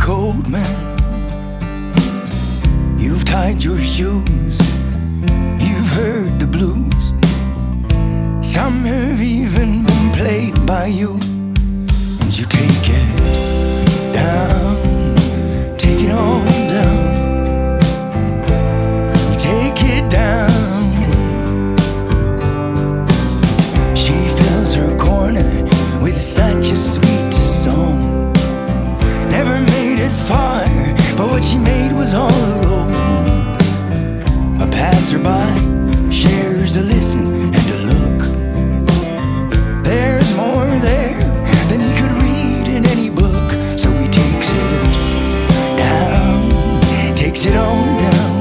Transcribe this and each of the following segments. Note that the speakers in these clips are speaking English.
cold, man. You've tied your shoes, you've heard the blues. Some have even been played by you. And you take it down, take it all down. You take it down. She fills her corner with such a sweet song. Never made it far, but what she made was all alone. A passerby shares a listen and a look. There's more there than he could read in any book. So he takes it down, takes it all down.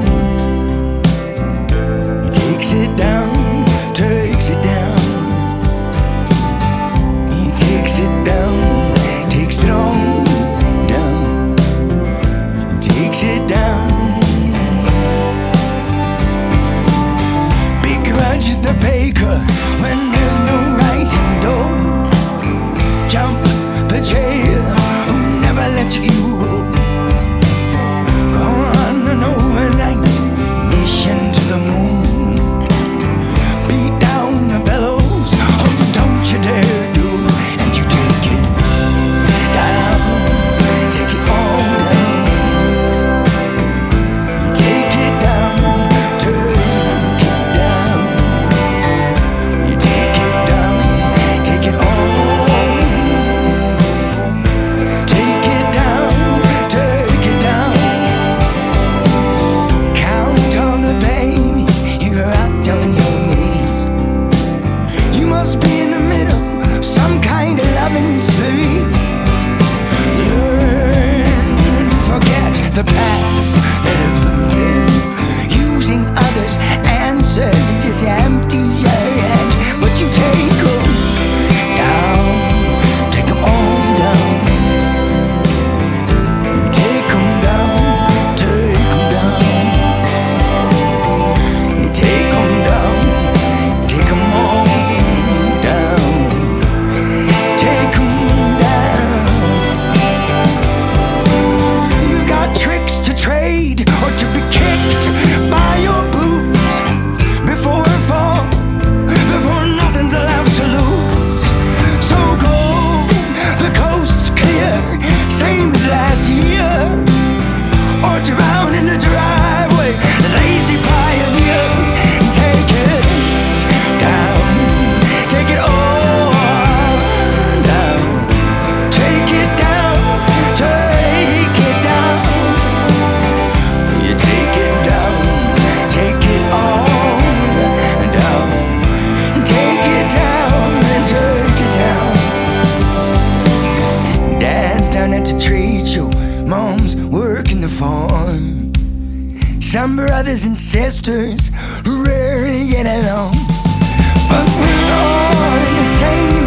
He takes it down, takes it down. He takes it down, takes it all down. He takes it down. Big grudge at the baker when there's no rising dough. Jump the jailer who never let you go. Go on an overnight mission to the moon. Beat down the bellows of don't you dare do. And you take it down, take it all down. You take it down, take it down. You take it down, take it all. Take it down, take it down. Count all the babies you wrapped on your knees. You must be in the middle of some kind of loving spree. Learn to forget the past that have been. Using others' answers, it just empties your head. But you take them down, take them all down. You take them down, take them down. You take them down, take them all down. Take them down. You've got tricks to trade or to be kicked by your boots before a fall, before nothing's left to lose. So go, the coast's clear, same as last year. Or drown in the driveway, lazy pioneer. Take it down, take it all down. Take it down, take it down. You take it down, take it all down. Take it down and take it down. Dad's down at the trade show, mom's working the farm. Some brothers and sisters rarely get along, but we're all in the same